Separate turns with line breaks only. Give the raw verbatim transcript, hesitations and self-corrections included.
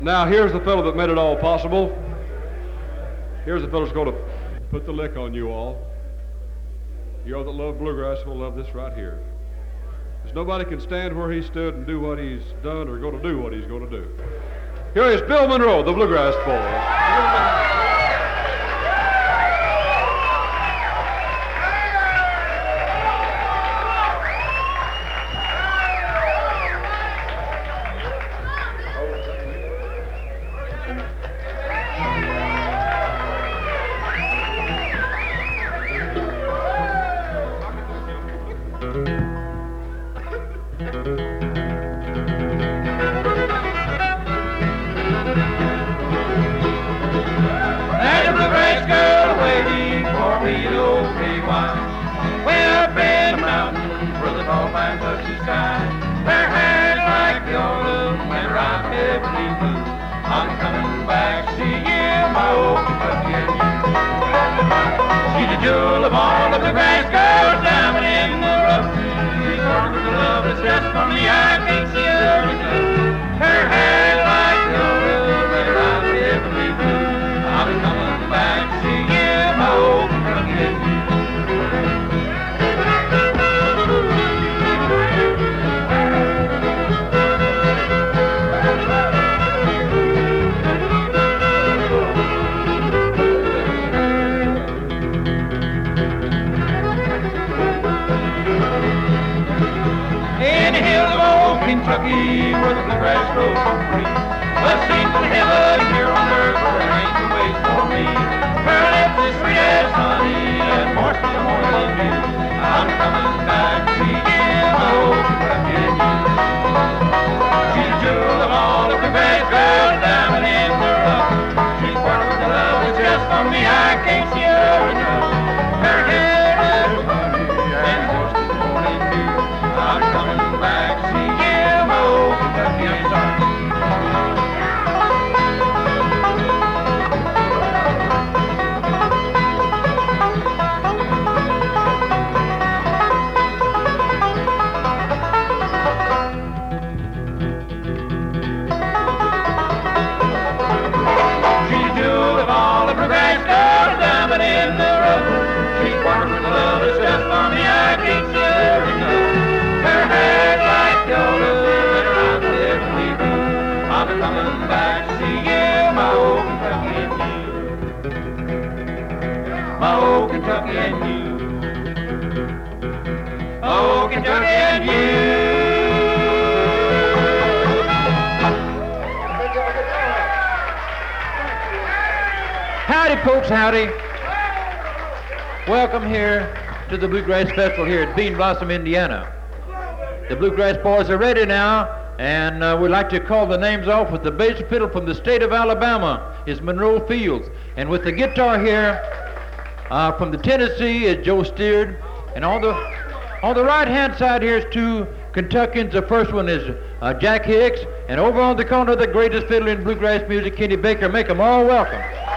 Now, here's the fellow that made it all possible. Here's the fellow that's going to put the lick on you all. You all that love bluegrass will love this right here. Because nobody can stand where he stood and do what he's done or going to do what he's going to do. Here is Bill Monroe, the bluegrass boy.
Kentucky, where the bluegrass grows so free. A scene from heaven here on earth where there ain't no ways for me. Her lips is sweet as honey and more sweet than more than you. I'm coming back to see you, my old Kentucky and you. She's a jewel of all the bluegrass girls, diamond in the rough. She's part of the love that's just for me. I can't see her enough. Her hair is funny and more sweet than more than you. I'm coming back to see you. Kentucky and Kentucky. She's a jewel of all the bluegrass girls, diamond in the rough. She's part of the love that's just for me. I can't see her enough. Her hair's like gold. I'll be coming back to see you, my old Kentucky and you. My old Kentucky and you. My old Kentucky and you.
Howdy, folks, howdy. Welcome here to the Bluegrass Festival here at Bean Blossom, Indiana. The Bluegrass Boys are ready now. And uh, we'd like to call the names off with the bass fiddle from the state of Alabama is Monroe Fields. And with the guitar here uh, from the Tennessee is Joe Steard. And on the on the right-hand side here is two Kentuckians. The first one is uh, Jack Hicks. And over on the corner, the greatest fiddler in bluegrass music, Kenny Baker. Make them all welcome.